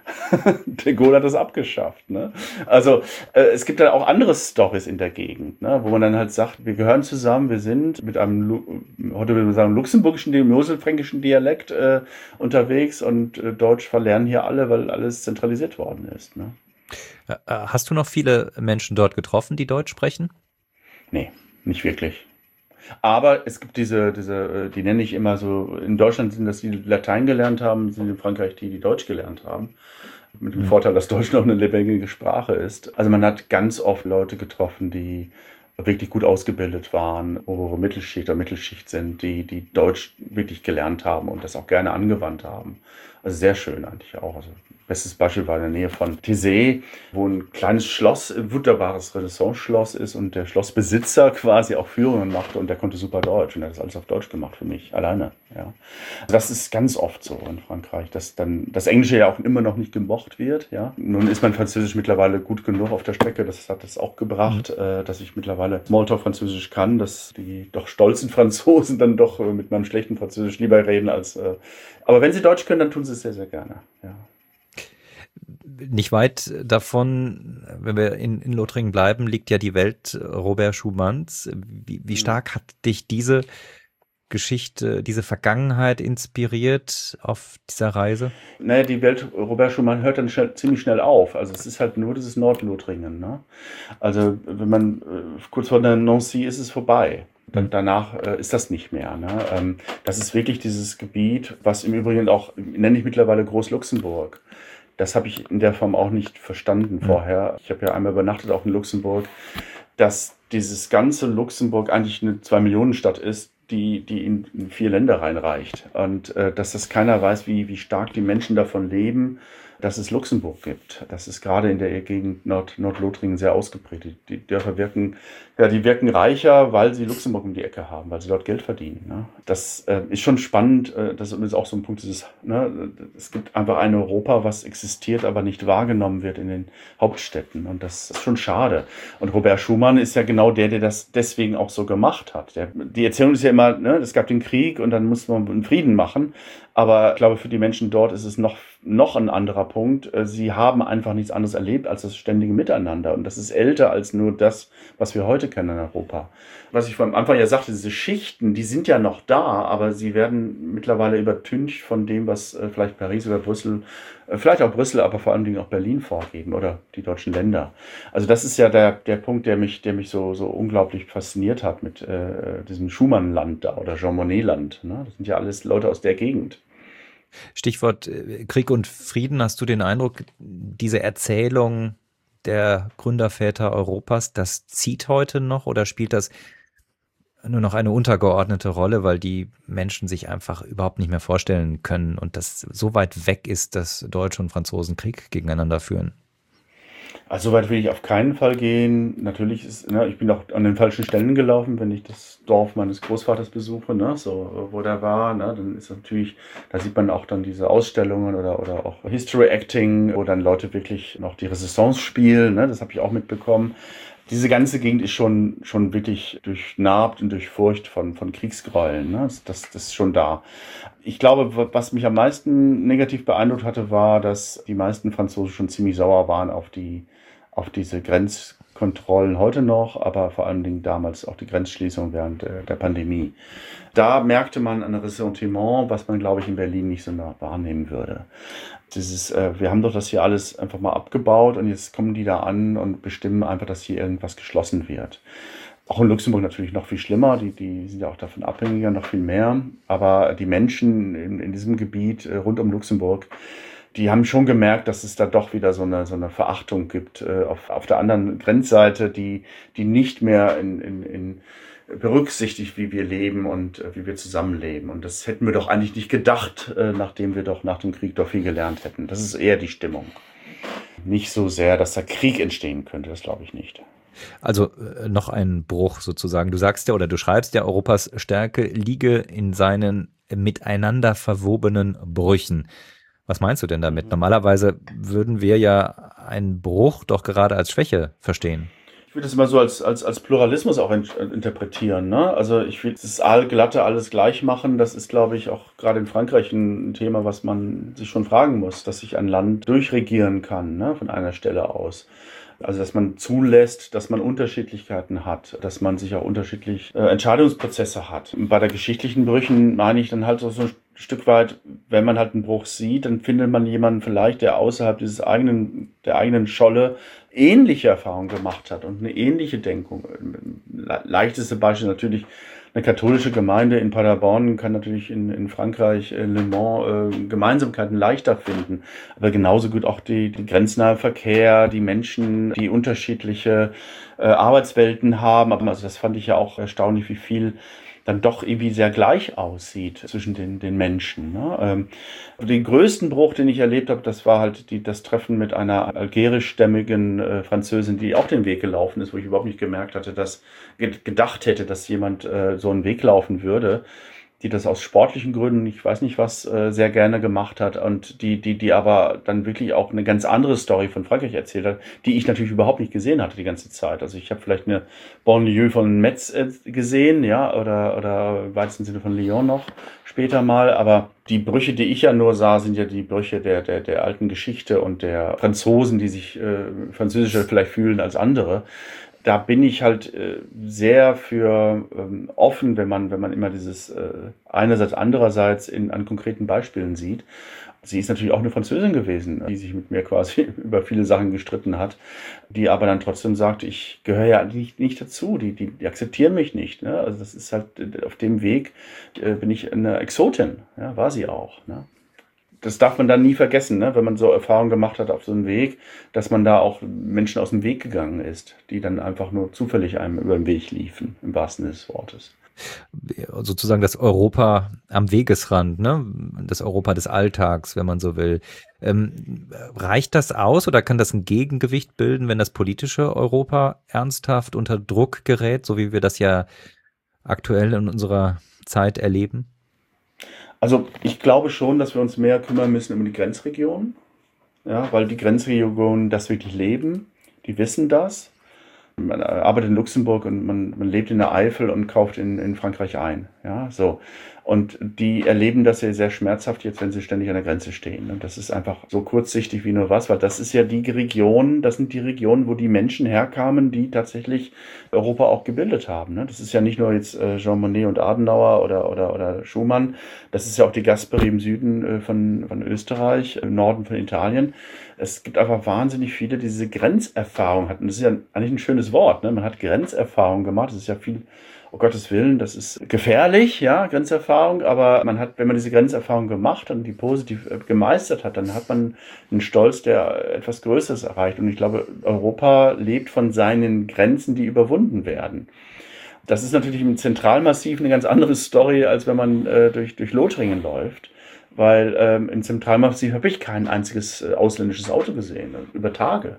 De Gaulle hat das abgeschafft. Ne? Also äh, es gibt dann auch andere Storys in der Gegend, ne? Wo man dann halt sagt, wir gehören zusammen, wir sind mit einem, heute würde man sagen, luxemburgischen, moselfränkischen Dialekt äh, unterwegs und äh, Deutsch verlernen hier alle, weil alles zentralisiert worden ist. Ne? Hast du noch viele Menschen dort getroffen, die Deutsch sprechen? Nee, nicht wirklich. Aber es gibt diese, diese, die nenne ich immer so, in Deutschland sind das die, die Latein gelernt haben, sind in Frankreich die, die Deutsch gelernt haben. Mit dem Vorteil, dass Deutsch noch eine lebendige Sprache ist. Also man hat ganz oft Leute getroffen, die wirklich gut ausgebildet waren, obere Mittelschicht oder Mittelschicht sind, die, die Deutsch wirklich gelernt haben und das auch gerne angewandt haben. Also sehr schön eigentlich auch. Also bestes Beispiel war in der Nähe von Thésée, wo ein kleines Schloss, ein wunderbares Renaissance-Schloss ist und der Schlossbesitzer quasi auch Führungen machte und der konnte super Deutsch und er hat das alles auf Deutsch gemacht für mich, alleine. Ja. Das ist ganz oft so in Frankreich, dass dann das Englische ja auch immer noch nicht gemocht wird. Ja. Nun ist mein Französisch mittlerweile gut genug auf der Strecke, das hat es auch gebracht, mhm. äh, dass ich mittlerweile Smalltalk-Französisch kann, dass die doch stolzen Franzosen dann doch äh, mit meinem schlechten Französisch lieber reden als... Äh, aber wenn sie Deutsch können, dann tun sie es sehr, sehr gerne. Ja. Nicht weit davon, wenn wir in, in Lothringen bleiben, liegt ja die Welt Robert Schumanns. Wie, wie stark hat dich diese Geschichte, diese Vergangenheit inspiriert auf dieser Reise? Naja, die Welt Robert Schumann hört dann schnell, ziemlich schnell auf. Also es ist halt nur dieses Nordlothringen. Ne? Also wenn man äh, kurz vor der Nancy ist es vorbei. Dann, danach äh, ist das nicht mehr. Ne? Ähm, das ist wirklich dieses Gebiet, was im Übrigen auch, nenne ich mittlerweile Groß-Luxemburg. Das habe ich in der Form auch nicht verstanden vorher. Ich habe ja einmal übernachtet auch in Luxemburg, dass dieses ganze Luxemburg eigentlich eine Zwei-Millionen-Stadt ist, die, die in, in vier Länder reinreicht. Und äh, dass das keiner weiß, wie, wie stark die Menschen davon leben, dass es Luxemburg gibt. Das ist gerade in der Gegend Nord, Nordlothringen sehr ausgeprägt. Die, die Dörfer wirken, ja, die wirken reicher, weil sie Luxemburg um die Ecke haben, weil sie dort Geld verdienen. Ne? Das äh, ist schon spannend. Äh, das ist auch so ein Punkt, dieses, ne? Es gibt einfach ein Europa, was existiert, aber nicht wahrgenommen wird in den Hauptstädten. Und das ist schon schade. Und Robert Schumann ist ja genau der, der das deswegen auch so gemacht hat. Der, die Erzählung ist ja immer, ne? Es gab den Krieg und dann musste man einen Frieden machen. Aber ich glaube, für die Menschen dort ist es noch, noch ein anderer Punkt. Sie haben einfach nichts anderes erlebt als das ständige Miteinander. Und das ist älter als nur das, was wir heute kennen in Europa. Was ich am Anfang ja sagte, diese Schichten, die sind ja noch da, aber sie werden mittlerweile übertüncht von dem, was vielleicht Paris oder Brüssel, vielleicht auch Brüssel, aber vor allem auch Berlin vorgeben oder die deutschen Länder. Also das ist ja der, der Punkt, der mich, der mich so, so unglaublich fasziniert hat mit äh, diesem Schumann-Land da oder Jean Monnet-Land. Ne? Das sind ja alles Leute aus der Gegend. Stichwort Krieg und Frieden. Hast du den Eindruck, diese Erzählung der Gründerväter Europas, das zieht heute noch oder spielt das nur noch eine untergeordnete Rolle, weil die Menschen sich einfach überhaupt nicht mehr vorstellen können und das so weit weg ist, dass Deutsche und Franzosen Krieg gegeneinander führen? Also so weit will ich auf keinen Fall gehen. Natürlich ist, ne, ich bin auch an den falschen Stellen gelaufen, wenn ich das Dorf meines Großvaters besuche, ne, so wo der war, ne, dann ist natürlich, da sieht man auch dann diese Ausstellungen oder oder auch History Acting, wo dann Leute wirklich noch die Renaissance spielen, ne, das habe ich auch mitbekommen. Diese ganze Gegend ist schon schon wirklich durchnarbt und durchfurcht von von Kriegsgräueln, ne, das, das das ist schon da. Ich glaube, was mich am meisten negativ beeindruckt hatte, war, dass die meisten Franzosen schon ziemlich sauer waren auf die auf diese Grenzkontrollen heute noch, aber vor allen Dingen damals auch die Grenzschließung während äh, der Pandemie. Da merkte man ein Ressentiment, was man, glaube ich, in Berlin nicht so nah wahrnehmen würde. Dieses, äh, wir haben doch das hier alles einfach mal abgebaut und jetzt kommen die da an und bestimmen einfach, dass hier irgendwas geschlossen wird. Auch in Luxemburg natürlich noch viel schlimmer, die, die sind ja auch davon abhängiger, noch viel mehr. Aber die Menschen in, in diesem Gebiet äh, rund um Luxemburg, die haben schon gemerkt, dass es da doch wieder so eine, so eine Verachtung gibt äh, auf, auf der anderen Grenzseite, die, die nicht mehr in, in, in berücksichtigt, wie wir leben und äh, wie wir zusammenleben. Und das hätten wir doch eigentlich nicht gedacht, äh, nachdem wir doch nach dem Krieg doch viel gelernt hätten. Das ist eher die Stimmung. Nicht so sehr, dass da Krieg entstehen könnte, das glaube ich nicht. Also äh, noch ein Bruch sozusagen. Du sagst ja oder du schreibst ja, Europas Stärke liege in seinen miteinander verwobenen Brüchen. Was meinst du denn damit? Normalerweise würden wir ja einen Bruch doch gerade als Schwäche verstehen. würde das immer so als, als, als Pluralismus auch in, interpretieren. Ne? Also ich will das Allglatte alles gleich machen, das ist, glaube ich, auch gerade in Frankreich ein Thema, was man sich schon fragen muss, dass sich ein Land durchregieren kann, ne? Von einer Stelle aus. Also dass man zulässt, dass man Unterschiedlichkeiten hat, dass man sich auch unterschiedlich äh, Entscheidungsprozesse hat. Und bei der geschichtlichen Brüchen meine ich dann halt so, so ein Stück weit, wenn man halt einen Bruch sieht, dann findet man jemanden vielleicht, der außerhalb dieses eigenen, der eigenen Scholle ähnliche Erfahrungen gemacht hat und eine ähnliche Denkung. Le- leichteste Beispiel natürlich eine katholische Gemeinde in Paderborn kann natürlich in, in Frankreich, in Le Mans, äh, Gemeinsamkeiten leichter finden. Aber genauso gut auch die, die grenznahe Verkehr, die Menschen, die unterschiedliche äh, Arbeitswelten haben. Aber also das fand ich ja auch erstaunlich, wie viel dann doch irgendwie sehr gleich aussieht zwischen den, den Menschen. Ne? Ähm, den größten Bruch, den ich erlebt habe, das war halt die, das Treffen mit einer algerischstämmigen äh, Französin, die auch den Weg gelaufen ist, wo ich überhaupt nicht gemerkt hatte, dass gedacht hätte, dass jemand äh, so einen Weg laufen würde, die das aus sportlichen Gründen, ich weiß nicht was, äh, sehr gerne gemacht hat und die, die, die aber dann wirklich auch eine ganz andere Story von Frankreich erzählt hat, die ich natürlich überhaupt nicht gesehen hatte die ganze Zeit. Also ich habe vielleicht eine Banlieue von Metz äh, gesehen, ja, oder, oder im weitesten Sinne von Lyon noch später mal, aber die Brüche, die ich ja nur sah, sind ja die Brüche der, der, der alten Geschichte und der Franzosen, die sich äh, französischer vielleicht fühlen als andere. Da bin ich halt äh, sehr für ähm, offen, wenn man, wenn man immer dieses äh, einerseits, andererseits in, an konkreten Beispielen sieht. Sie ist natürlich auch eine Französin gewesen, die sich mit mir quasi über viele Sachen gestritten hat, die aber dann trotzdem sagt, ich gehöre ja nicht, nicht dazu, die, die, die akzeptieren mich nicht. Ne? Also das ist halt, auf dem Weg äh, bin ich eine Exotin, ja, war sie auch. Ne? Das darf man dann nie vergessen, ne? Wenn man so Erfahrungen gemacht hat auf so einem Weg, dass man da auch Menschen aus dem Weg gegangen ist, die dann einfach nur zufällig einem über den Weg liefen, im wahrsten Sinne des Wortes. Sozusagen das Europa am Wegesrand, ne? Das Europa des Alltags, wenn man so will. Ähm, reicht das aus oder kann das ein Gegengewicht bilden, wenn das politische Europa ernsthaft unter Druck gerät, so wie wir das ja aktuell in unserer Zeit erleben? Also ich glaube schon, dass wir uns mehr kümmern müssen um die Grenzregionen, ja, weil die Grenzregionen das wirklich leben, die wissen das. Man arbeitet in Luxemburg und man, man lebt in der Eifel und kauft in, in Frankreich ein. Ja, so. Und die erleben das ja sehr schmerzhaft jetzt, wenn sie ständig an der Grenze stehen. Und das ist einfach so kurzsichtig wie nur was, weil das ist ja die Region, das sind die Regionen, wo die Menschen herkamen, die tatsächlich Europa auch gebildet haben. Ne? Das ist ja nicht nur jetzt äh, Jean Monnet und Adenauer oder, oder, oder Schumann, das ist ja auch die Gasperi im Süden äh, von, von Österreich, im Norden von Italien. Es gibt einfach wahnsinnig viele, die diese Grenzerfahrung hatten. Das ist ja eigentlich ein schönes Wort. Ne? Man hat Grenzerfahrung gemacht. Das ist ja viel, oh Gottes Willen, das ist gefährlich, ja, Grenzerfahrung. Aber man hat, wenn man diese Grenzerfahrung gemacht und die positiv gemeistert hat, dann hat man einen Stolz, der etwas Größeres erreicht. Und ich glaube, Europa lebt von seinen Grenzen, die überwunden werden. Das ist natürlich im Zentralmassiv eine ganz andere Story, als wenn man äh, durch, durch Lothringen läuft. Weil ähm, im Zentralmassiv habe ich kein einziges äh, ausländisches Auto gesehen, über Tage.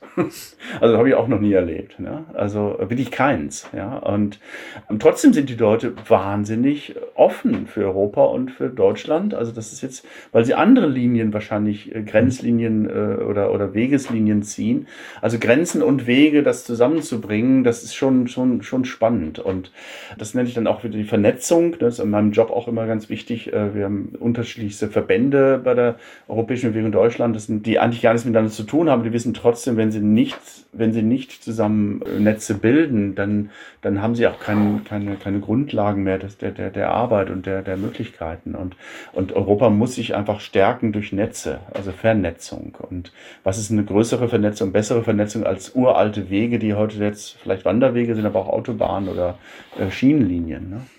Also habe ich auch noch nie erlebt. Ne? Also wirklich keins. Ja? Und, und trotzdem sind die Leute wahnsinnig offen für Europa und für Deutschland. Also das ist jetzt, weil sie andere Linien wahrscheinlich, äh, Grenzlinien äh, oder, oder Wegeslinien ziehen. Also Grenzen und Wege, das zusammenzubringen, das ist schon, schon, schon spannend. Und das nenne ich dann auch wieder die Vernetzung. Das ist in meinem Job auch immer ganz wichtig. Äh, wir haben unterschiedlichste Verbände bei der Europäischen Bewegung Deutschland, das sind, die eigentlich gar nichts miteinander zu tun haben. Die wissen trotzdem, wenn sie nicht, wenn sie nicht zusammen Netze bilden, dann, dann haben sie auch kein, keine, keine Grundlagen mehr des, der, der, der Arbeit und der, der Möglichkeiten. Und, und Europa muss sich einfach stärken durch Netze, also Vernetzung. Und was ist eine größere Vernetzung, bessere Vernetzung als uralte Wege, die heute jetzt vielleicht Wanderwege sind, aber auch Autobahnen oder äh, Schienenlinien, ne?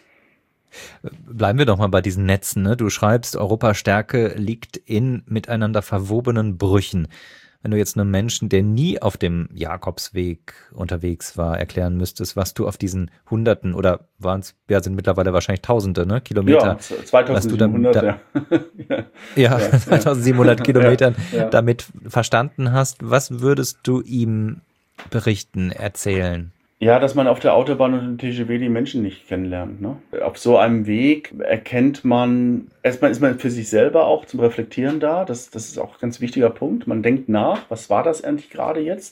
Bleiben wir doch mal bei diesen Netzen. Ne? Du schreibst, Europas Stärke liegt in miteinander verwobenen Brüchen. Wenn du jetzt einem Menschen, der nie auf dem Jakobsweg unterwegs war, erklären müsstest, was du auf diesen Hunderten oder waren es, ja, sind mittlerweile wahrscheinlich Tausende, ne, Kilometer, ja, zweitausendsiebenhundert, was du da, ja. Ja, ja, zweitausendsiebenhundert Kilometern ja, ja. damit verstanden hast, was würdest du ihm berichten, erzählen? Ja, dass man auf der Autobahn und im T G V die Menschen nicht kennenlernt. Ne? Auf so einem Weg erkennt man, erstmal ist man für sich selber auch zum Reflektieren da. Das, das ist auch ein ganz wichtiger Punkt. Man denkt nach, was war das eigentlich gerade jetzt?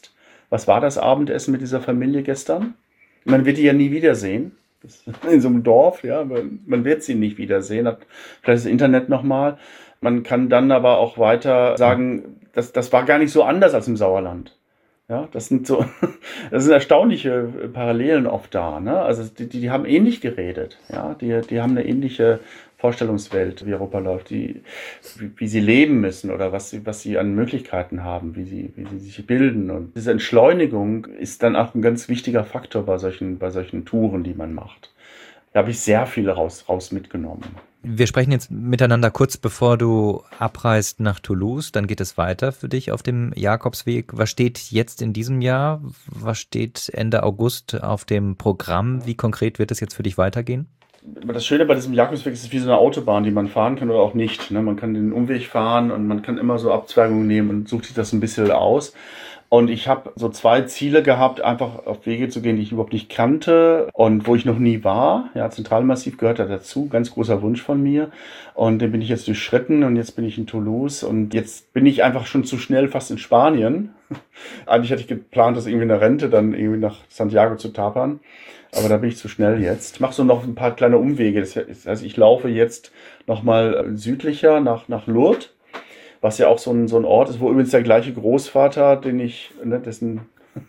Was war das Abendessen mit dieser Familie gestern? Man wird die ja nie wiedersehen. In so einem Dorf, ja, man wird sie nicht wiedersehen. Hat vielleicht das Internet nochmal. Man kann dann aber auch weiter sagen, das, das war gar nicht so anders als im Sauerland. Ja, das sind so, das sind erstaunliche Parallelen oft da, ne? Also die, die haben ähnlich geredet, ja, die, die haben eine ähnliche Vorstellungswelt, wie Europa läuft, die, wie, wie sie leben müssen oder was sie, was sie an Möglichkeiten haben, wie sie, wie sie sich bilden. Und diese Entschleunigung ist dann auch ein ganz wichtiger Faktor bei solchen, bei solchen Touren, die man macht. Da habe ich sehr viel raus, raus mitgenommen. Wir sprechen jetzt miteinander kurz bevor du abreist nach Toulouse, dann geht es weiter für dich auf dem Jakobsweg. Was steht jetzt in diesem Jahr? Was steht Ende August auf dem Programm? Wie konkret wird es jetzt für dich weitergehen? Das Schöne bei diesem Jakobsweg ist, es ist wie so eine Autobahn, die man fahren kann oder auch nicht. Man kann den Umweg fahren und man kann immer so Abzweigungen nehmen und sucht sich das ein bisschen aus. Und ich habe so zwei Ziele gehabt, einfach auf Wege zu gehen, die ich überhaupt nicht kannte und wo ich noch nie war. Ja, Zentralmassiv gehört da dazu, ganz großer Wunsch von mir. Und den bin ich jetzt durchschritten und jetzt bin ich in Toulouse und jetzt bin ich einfach schon zu schnell fast in Spanien. Eigentlich hatte ich geplant, das irgendwie in der Rente dann irgendwie nach Santiago zu tapern. Aber da bin ich zu schnell jetzt. Ich mache so noch ein paar kleine Umwege. Das heißt, ich laufe jetzt nochmal südlicher nach, nach Lourdes, was ja auch so ein, so ein Ort ist, wo übrigens der gleiche Großvater, den ich, ne, dessen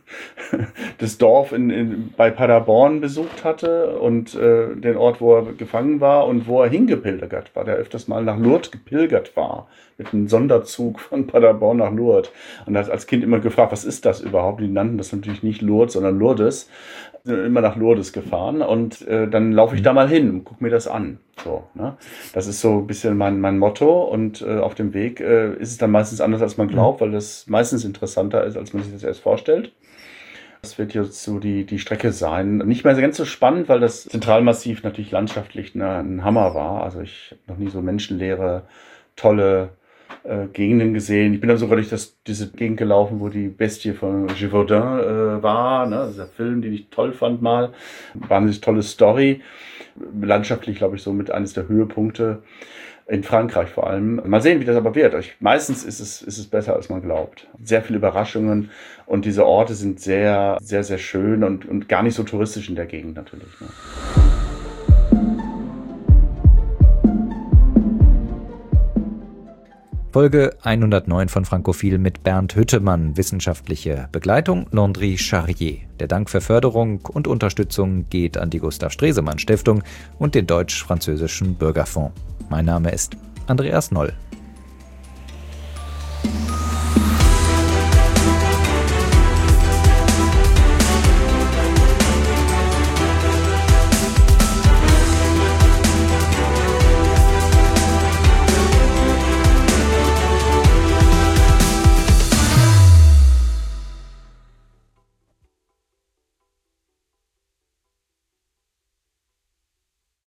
das Dorf in, in, bei Paderborn besucht hatte und äh, den Ort, wo er gefangen war und wo er hingepilgert war, der öfters mal nach Lourdes gepilgert war, mit einem Sonderzug von Paderborn nach Lourdes. Und er hat als Kind immer gefragt, was ist das überhaupt? Die nannten das natürlich nicht Lourdes, sondern Lourdes. Sind immer nach Lourdes gefahren und äh, dann laufe ich da mal hin und gucke mir das an. So, ne? Das ist so ein bisschen mein, mein Motto und äh, auf dem Weg äh, ist es dann meistens anders, als man glaubt, weil das meistens interessanter ist, als man sich das erst vorstellt. Das wird jetzt so die, die Strecke sein. Nicht mehr ganz so spannend, weil das Zentralmassiv natürlich landschaftlich eine, ein Hammer war. Also ich habe noch nie so menschenleere, tolle äh, Gegenden gesehen. Ich bin dann sogar durch das, diese Gegend gelaufen, wo die Bestie von Gévaudan äh, war. Ne? Dieser Film, den ich toll fand mal. Wahnsinnig tolle Story. Landschaftlich, glaube ich, so mit eines der Höhepunkte. In Frankreich vor allem. Mal sehen, wie das aber wird. Ich, meistens ist es, ist es besser, als man glaubt. Sehr viele Überraschungen und diese Orte sind sehr, sehr, sehr schön und, und gar nicht so touristisch in der Gegend natürlich. Ne? Folge hundertneun von Frankophil mit Bernd Hüttemann, wissenschaftliche Begleitung Landry Charrier. Der Dank für Förderung und Unterstützung geht an die Gustav Stresemann Stiftung und den Deutsch-Französischen Bürgerfonds. Mein Name ist Andreas Noll.